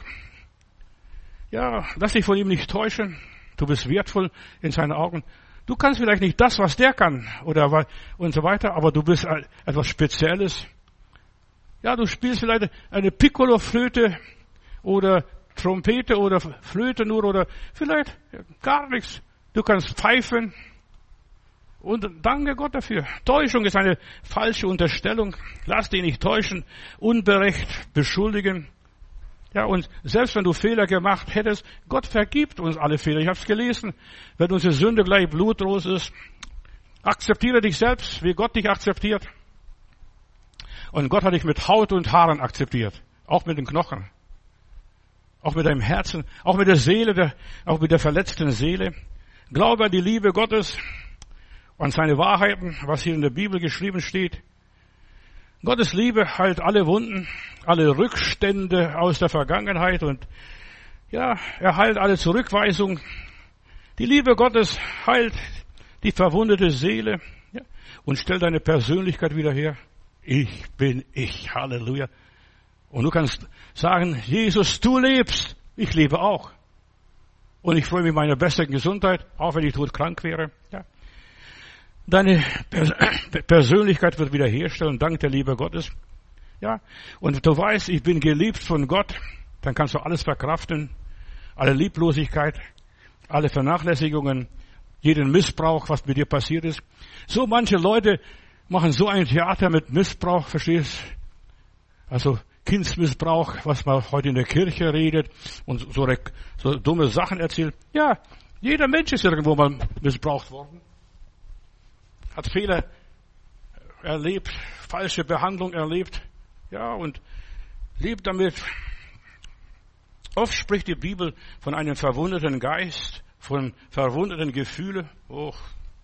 Ja, lass dich von ihm nicht täuschen. Du bist wertvoll in seinen Augen. Du kannst vielleicht nicht das, was der kann, oder und so weiter, aber du bist etwas Spezielles. Ja, du spielst vielleicht eine Piccolo-Flöte oder Trompete oder Flöte nur oder vielleicht gar nichts. Du kannst pfeifen. Und danke Gott dafür. Täuschung ist eine falsche Unterstellung. Lass dich nicht täuschen, unberecht beschuldigen. Ja, und selbst wenn du Fehler gemacht hättest, Gott vergibt uns alle Fehler. Ich habe es gelesen. Wenn unsere Sünde gleich blutrot ist, akzeptiere dich selbst, wie Gott dich akzeptiert. Und Gott hat dich mit Haut und Haaren akzeptiert. Auch mit den Knochen. Auch mit deinem Herzen. Auch mit der Seele, der, auch mit der verletzten Seele. Glaube an die Liebe Gottes. An seine Wahrheiten, was hier in der Bibel geschrieben steht. Gottes Liebe heilt alle Wunden, alle Rückstände aus der Vergangenheit und ja, er heilt alle Zurückweisungen. Die Liebe Gottes heilt die verwundete Seele ja, und stellt deine Persönlichkeit wieder her. Ich bin ich, Halleluja. Und du kannst sagen, Jesus, du lebst, ich lebe auch. Und ich freue mich meiner besten Gesundheit, auch wenn ich todkrank wäre. Ja. Deine Persönlichkeit wird wiederherstellen, dank der Liebe Gottes. Ja, und du weißt, ich bin geliebt von Gott, dann kannst du alles verkraften, alle Lieblosigkeit, alle Vernachlässigungen, jeden Missbrauch, was mit dir passiert ist. So manche Leute machen so ein Theater mit Missbrauch, verstehst? Also Kindsmissbrauch, was man heute in der Kirche redet und so, so dumme Sachen erzählt. Ja, jeder Mensch ist irgendwo mal missbraucht worden. Hat Fehler erlebt, falsche Behandlung erlebt, ja, und lebt damit. Oft spricht die Bibel von einem verwundeten Geist, von verwundeten Gefühlen. Oh,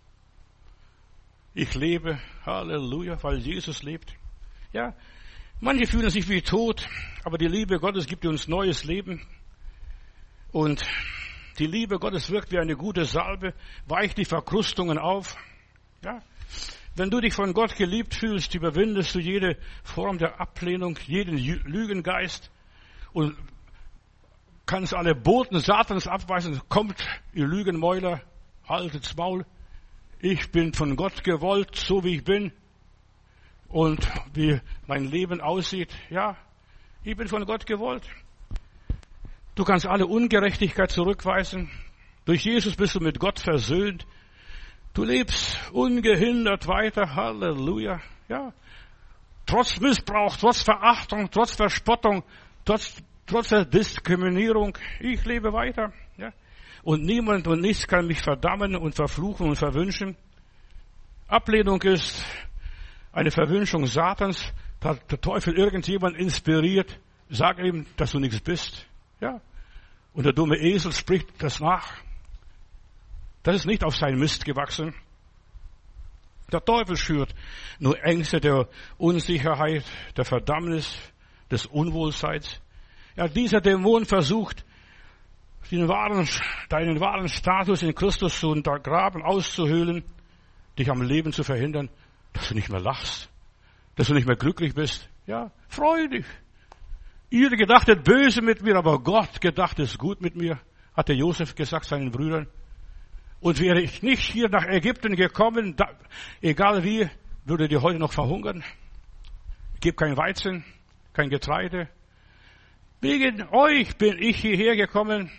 ich lebe, Halleluja, weil Jesus lebt. Ja, manche fühlen sich wie tot, aber die Liebe Gottes gibt uns neues Leben. Und die Liebe Gottes wirkt wie eine gute Salbe, weicht die Verkrustungen auf. Ja, wenn du dich von Gott geliebt fühlst, überwindest du jede Form der Ablehnung, jeden Lügengeist und kannst alle Boten Satans abweisen. Kommt, ihr Lügenmäuler, haltet's Maul. Ich bin von Gott gewollt, so wie ich bin und wie mein Leben aussieht. Ja, ich bin von Gott gewollt. Du kannst alle Ungerechtigkeit zurückweisen. Durch Jesus bist du mit Gott versöhnt. Du lebst ungehindert weiter, Halleluja, ja. Trotz Missbrauch, trotz Verachtung, trotz Verspottung, trotz, trotz der Diskriminierung, ich lebe weiter, ja. Und niemand und nichts kann mich verdammen und verfluchen und verwünschen. Ablehnung ist eine Verwünschung Satans, da der Teufel irgendjemand inspiriert, sag ihm, dass du nichts bist, ja. Und der dumme Esel spricht das nach. Das ist nicht auf seinen Mist gewachsen. Der Teufel schürt nur Ängste der Unsicherheit, der Verdammnis, des Unwohlseins. Ja, dieser Dämon versucht, den wahren, deinen wahren Status in Christus zu untergraben, auszuhöhlen, dich am Leben zu verhindern, dass du nicht mehr lachst, dass du nicht mehr glücklich bist. Ja, freu dich. Ihr gedachtet böse mit mir, aber Gott gedacht ist gut mit mir, hat der Josef gesagt seinen Brüdern. Und wäre ich nicht hier nach Ägypten gekommen, da, egal wie, würdet ihr heute noch verhungern. Ich gebe kein Weizen, kein Getreide. Wegen euch bin ich hierher gekommen.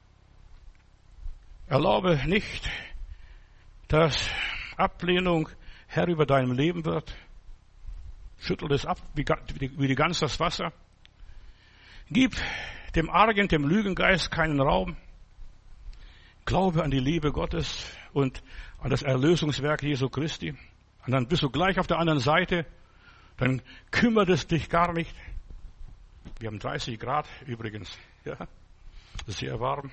Erlaube nicht, dass Ablehnung Herr über deinem Leben wird. Schüttel es ab, wie, wie die Gans das Wasser. Gib dem Argen, dem Lügengeist keinen Raum. Glaube an die Liebe Gottes und an das Erlösungswerk Jesu Christi. Und dann bist du gleich auf der anderen Seite. Dann kümmert es dich gar nicht. Wir haben dreißig Grad übrigens. Ja. Sehr warm.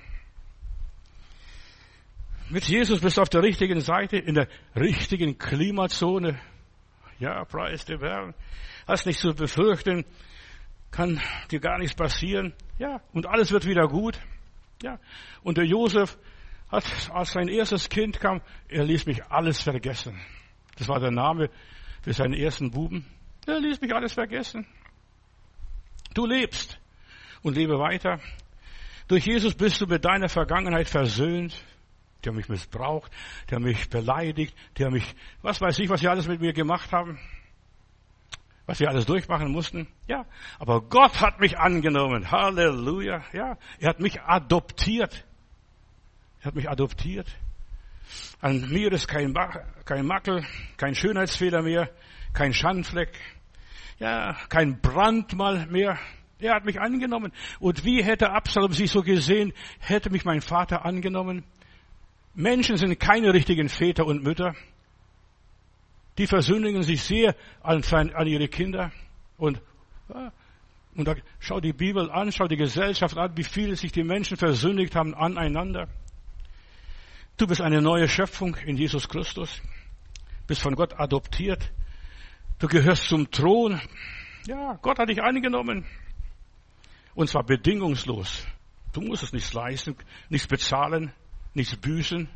Mit Jesus bist du auf der richtigen Seite, in der richtigen Klimazone. Ja, preis dem Herrn. Hast nichts zu befürchten, kann dir gar nichts passieren. Ja, und alles wird wieder gut. Ja, und der Josef hat, als sein erstes Kind kam, er ließ mich alles vergessen. Das war der Name für seinen ersten Buben. Er ließ mich alles vergessen. Du lebst und lebe weiter. Durch Jesus bist du mit deiner Vergangenheit versöhnt. Der mich missbraucht, der mich beleidigt, der mich, was weiß ich, was sie alles mit mir gemacht haben, was wir alles durchmachen mussten. Ja, aber Gott hat mich angenommen. Halleluja. Ja, er hat mich adoptiert. Er hat mich adoptiert. An mir ist kein, kein Makel, kein Schönheitsfehler mehr, kein Schandfleck, ja, kein Brandmal mehr. Er hat mich angenommen. Und wie hätte Absalom sich so gesehen, hätte mich mein Vater angenommen? Menschen sind keine richtigen Väter und Mütter. Die versündigen sich sehr an, an ihre Kinder. Und, ja, und da, schau die Bibel an, schau die Gesellschaft an, wie viele sich die Menschen versündigt haben aneinander. Du bist eine neue Schöpfung in Jesus Christus. Bist von Gott adoptiert. Du gehörst zum Thron. Ja, Gott hat dich angenommen. Und zwar bedingungslos. Du musst es nichts leisten, nichts bezahlen, nichts büßen.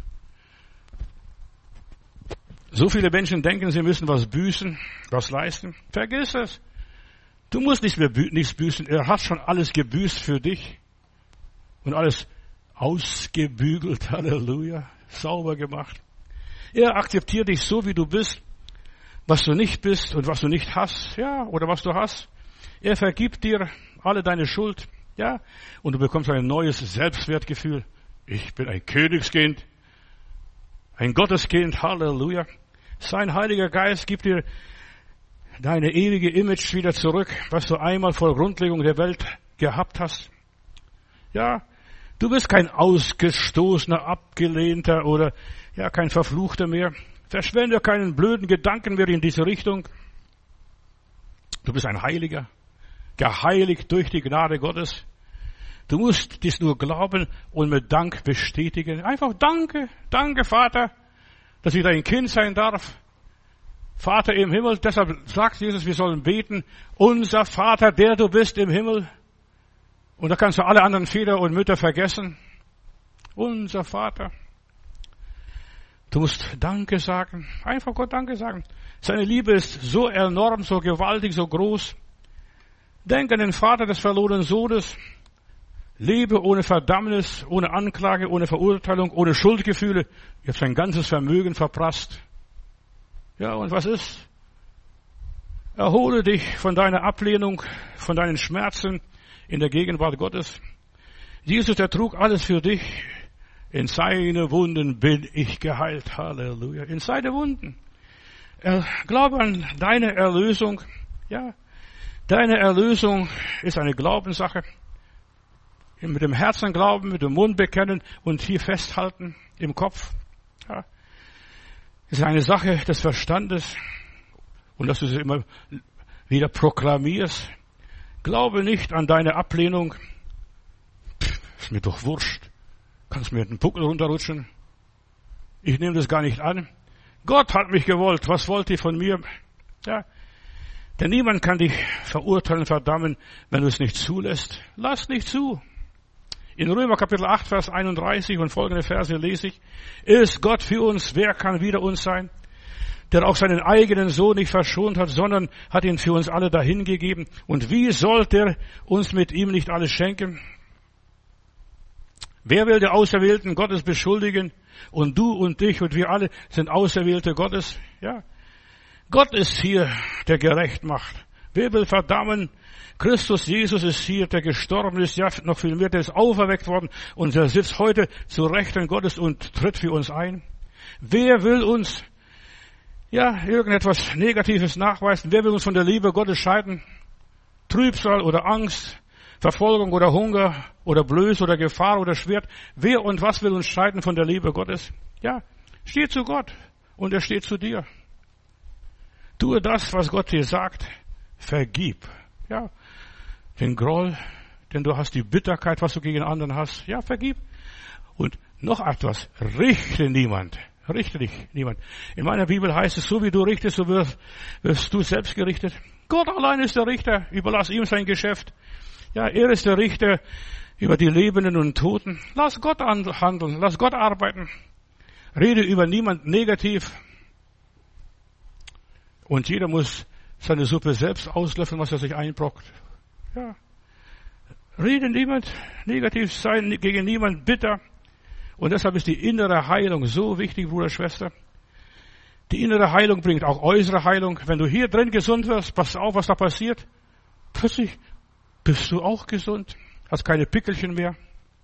So viele Menschen denken, sie müssen was büßen, was leisten. Vergiss es. Du musst nicht mehr bü- nichts büßen. Er hat schon alles gebüßt für dich. Und alles ausgebügelt. Halleluja. Sauber gemacht. Er akzeptiert dich so, wie du bist. Was du nicht bist und was du nicht hast. Ja, oder was du hast. Er vergibt dir alle deine Schuld. Ja, und du bekommst ein neues Selbstwertgefühl. Ich bin ein Königskind, ein Gotteskind, Halleluja. Sein Heiliger Geist gibt dir deine ewige Image wieder zurück, was du einmal vor Grundlegung der Welt gehabt hast. Ja, du bist kein ausgestoßener, abgelehnter oder ja kein Verfluchter mehr. Verschwende keinen blöden Gedanken mehr in diese Richtung. Du bist ein Heiliger, geheiligt durch die Gnade Gottes. Du musst dies nur glauben und mit Dank bestätigen. Einfach danke, danke Vater, dass ich dein Kind sein darf. Vater im Himmel, deshalb sagt Jesus, wir sollen beten, unser Vater, der du bist im Himmel. Und da kannst du alle anderen Väter und Mütter vergessen. Unser Vater. Du musst Danke sagen, einfach Gott Danke sagen. Seine Liebe ist so enorm, so gewaltig, so groß. Denk an den Vater des verlorenen Sohnes. Lebe ohne Verdammnis, ohne Anklage, ohne Verurteilung, ohne Schuldgefühle. Ich habe sein ganzes Vermögen verprasst. Ja, und was ist? Erhole dich von deiner Ablehnung, von deinen Schmerzen in der Gegenwart Gottes. Jesus, der trug alles für dich. In seine Wunden bin ich geheilt. Halleluja. In seine Wunden. Er, glaube an deine Erlösung. Ja, deine Erlösung ist eine Glaubenssache. Mit dem Herzen glauben, mit dem Mund bekennen und hier festhalten im Kopf. Ja. Das ist eine Sache des Verstandes und dass du es immer wieder proklamierst. Glaube nicht an deine Ablehnung. Pff, ist mir doch wurscht. Kannst mir den Buckel runterrutschen. Ich nehme das gar nicht an. Gott hat mich gewollt. Was wollt ihr von mir? Ja. Denn niemand kann dich verurteilen, verdammen, wenn du es nicht zulässt. Lass nicht zu. In Römer Kapitel acht, Vers einunddreißig und folgende Verse lese ich. Ist Gott für uns, wer kann wider uns sein? Der auch seinen eigenen Sohn nicht verschont hat, sondern hat ihn für uns alle dahingegeben. Und wie sollte er uns mit ihm nicht alles schenken? Wer will der Auserwählten Gottes beschuldigen? Und du und ich und wir alle sind Auserwählte Gottes. Ja. Gott ist hier, der gerecht macht. Wer will verdammen? Christus Jesus ist hier, der gestorben ist, ja noch viel mehr, der ist auferweckt worden und der sitzt heute zu Rechten Gottes und tritt für uns ein. Wer will uns, ja, irgendetwas Negatives nachweisen? Wer will uns von der Liebe Gottes scheiden? Trübsal oder Angst, Verfolgung oder Hunger oder Blöße oder Gefahr oder Schwert. Wer und was will uns scheiden von der Liebe Gottes? Ja, steh zu Gott und er steht zu dir. Tue das, was Gott dir sagt. Vergib. Ja, den Groll, denn du hast die Bitterkeit, was du gegen anderen hast. Ja, vergib. Und noch etwas, richte niemand. Richte dich niemand. In meiner Bibel heißt es, so wie du richtest, so wirst, wirst du selbst gerichtet. Gott allein ist der Richter. Überlass ihm sein Geschäft. Ja, er ist der Richter über die Lebenden und Toten. Lass Gott handeln. Lass Gott arbeiten. Rede über niemand negativ. Und jeder muss seine Suppe selbst auslöffeln, was er sich einbrockt. Ja. Rede niemand negativ, sein gegen niemand bitter. Und deshalb ist die innere Heilung so wichtig, Bruder, Schwester. Die innere Heilung bringt auch äußere Heilung. Wenn du hier drin gesund wirst, pass auf, was da passiert. Plötzlich bist du auch gesund. Hast keine Pickelchen mehr.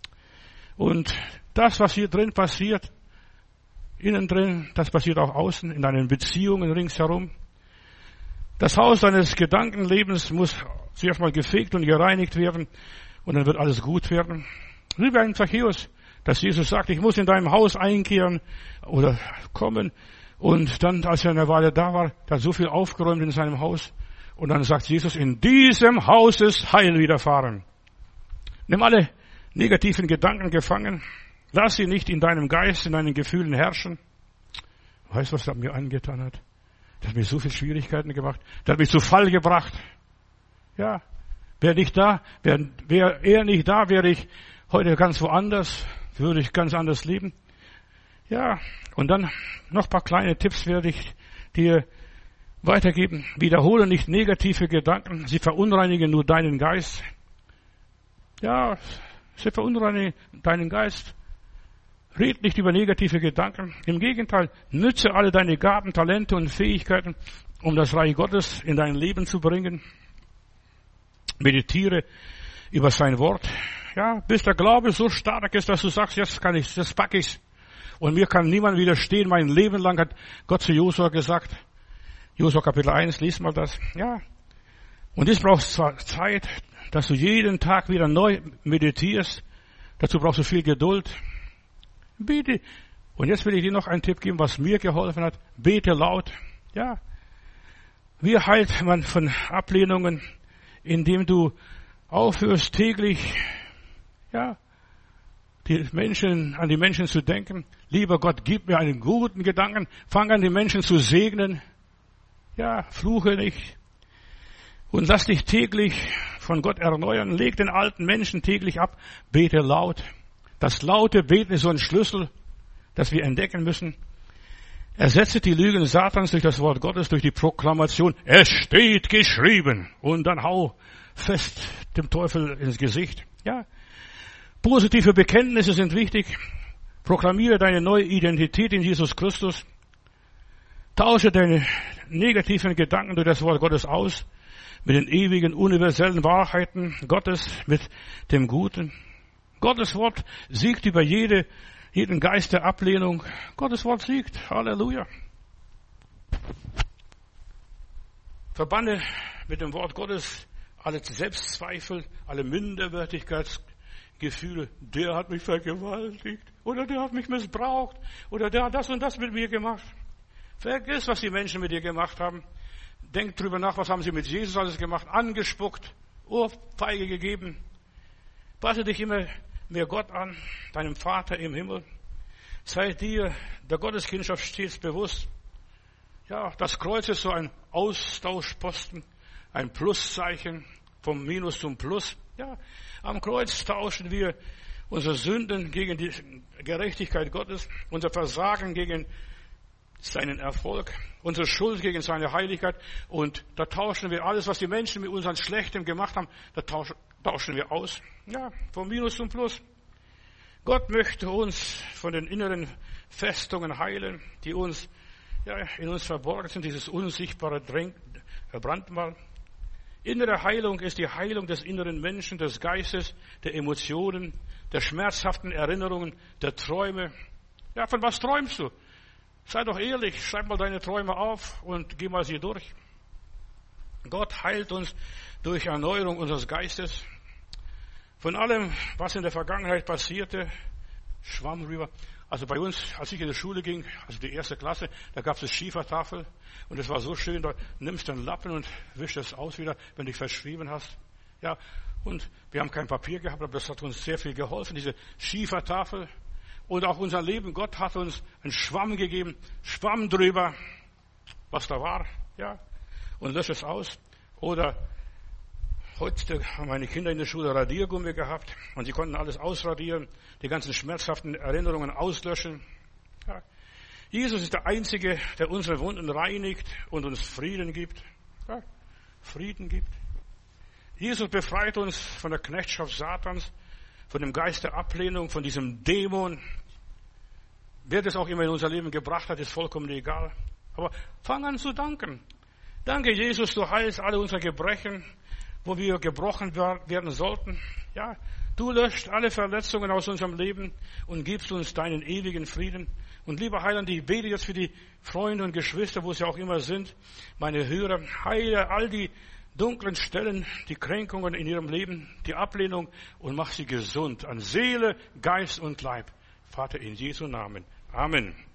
Und das, was hier drin passiert, innen drin, das passiert auch außen, in deinen Beziehungen ringsherum. Das Haus deines Gedankenlebens muss zuerst mal gefegt und gereinigt werden. Und dann wird alles gut werden. Wie bei einem Zachäus, dass Jesus sagt, ich muss in deinem Haus einkehren oder kommen. Und dann, als er eine Weile da war, da hat so viel aufgeräumt in seinem Haus. Und dann sagt Jesus, in diesem Haus ist Heil widerfahren. Nimm alle negativen Gedanken gefangen. Lass sie nicht in deinem Geist, in deinen Gefühlen herrschen. Weißt du, was das mir angetan hat? Das hat mir so viele Schwierigkeiten gemacht. Das hat mich zu Fall gebracht. Ja, wäre nicht da, wäre wär er nicht da, wäre ich heute ganz woanders, würde ich ganz anders leben. Ja, und dann noch ein paar kleine Tipps werde ich dir weitergeben. Wiederhole nicht negative Gedanken, sie verunreinigen nur deinen Geist. Ja, sie verunreinigen deinen Geist. Red nicht über negative Gedanken. Im Gegenteil, nütze alle deine Gaben, Talente und Fähigkeiten, um das Reich Gottes in dein Leben zu bringen. Meditiere über sein Wort. Ja, bis der Glaube so stark ist, dass du sagst, jetzt kann ich, das packe ich. Und mir kann niemand widerstehen. Mein Leben lang hat Gott zu Josua gesagt. Josua Kapitel eins, lies mal das. Ja. Und es braucht zwar Zeit, dass du jeden Tag wieder neu meditierst. Dazu brauchst du viel Geduld. Bete. Und jetzt will ich dir noch einen Tipp geben, was mir geholfen hat. Bete laut. Ja. Wie heilt man von Ablehnungen, indem du aufhörst täglich, ja, die Menschen, an die Menschen zu denken. Lieber Gott, gib mir einen guten Gedanken. Fang an, die Menschen zu segnen. Ja, fluche nicht. Und lass dich täglich von Gott erneuern. Leg den alten Menschen täglich ab. Bete laut. Das laute Beten ist so ein Schlüssel, das wir entdecken müssen. Ersetze die Lügen Satans durch das Wort Gottes, durch die Proklamation. Es steht geschrieben. Und dann hau fest dem Teufel ins Gesicht. Ja. Positive Bekenntnisse sind wichtig. Proklamiere deine neue Identität in Jesus Christus. Tausche deine negativen Gedanken durch das Wort Gottes aus. Mit den ewigen, universellen Wahrheiten Gottes, mit dem Guten. Gottes Wort siegt über jede, jeden Geist der Ablehnung. Gottes Wort siegt. Halleluja. Verbanne mit dem Wort Gottes alle Selbstzweifel, alle Minderwertigkeitsgefühle. Der hat mich vergewaltigt. Oder der hat mich missbraucht. Oder der hat das und das mit mir gemacht. Vergiss, was die Menschen mit dir gemacht haben. Denk drüber nach, was haben sie mit Jesus alles gemacht. Angespuckt, Ohrfeige gegeben. Passe dich immer mehr Gott an, deinem Vater im Himmel. Sei dir der Gotteskindschaft stets bewusst. Ja, das Kreuz ist so ein Austauschposten, ein Pluszeichen vom Minus zum Plus. Ja, am Kreuz tauschen wir unsere Sünden gegen die Gerechtigkeit Gottes, unser Versagen gegen seinen Erfolg, unsere Schuld gegen seine Heiligkeit. Und da tauschen wir alles, was die Menschen mit uns an Schlechtem gemacht haben, da tauschen, tauschen wir aus. Ja, vom Minus zum Plus. Gott möchte uns von den inneren Festungen heilen, die uns, ja, in uns verborgen sind, dieses unsichtbare Brandmal. Innere Heilung ist die Heilung des inneren Menschen, des Geistes, der Emotionen, der schmerzhaften Erinnerungen, der Träume. Ja, von was träumst du? Sei doch ehrlich, schreib mal deine Träume auf und geh mal sie durch. Gott heilt uns durch Erneuerung unseres Geistes. Von allem, was in der Vergangenheit passierte, schwamm rüber. Also bei uns, als ich in die Schule ging, also die erste Klasse, da gab es eine Schiefertafel. Und es war so schön, da nimmst du einen Lappen und wischst es aus wieder, wenn du dich verschrieben hast. Ja, und wir haben kein Papier gehabt, aber das hat uns sehr viel geholfen, diese Schiefertafel. Und auch unser Leben, Gott hat uns einen Schwamm gegeben, Schwamm drüber, was da war, ja, und lösch es aus. Oder heute haben meine Kinder in der Schule Radiergummi gehabt und sie konnten alles ausradieren, die ganzen schmerzhaften Erinnerungen auslöschen. Ja. Jesus ist der Einzige, der unsere Wunden reinigt und uns Frieden gibt. Ja. Frieden gibt. Jesus befreit uns von der Knechtschaft Satans, von dem Geist der Ablehnung, von diesem Dämon. Wer das auch immer in unser Leben gebracht hat, ist vollkommen egal. Aber fang an zu danken. Danke, Jesus, du heilst alle unsere Gebrechen, wo wir gebrochen werden sollten. Ja, du löscht alle Verletzungen aus unserem Leben und gibst uns deinen ewigen Frieden. Und lieber Heiland, ich bete jetzt für die Freunde und Geschwister, wo sie auch immer sind, meine Hörer, heile all die dunklen Stellen, die Kränkungen in ihrem Leben, die Ablehnung und mach sie gesund an Seele, Geist und Leib. Vater, in Jesu Namen. Amen.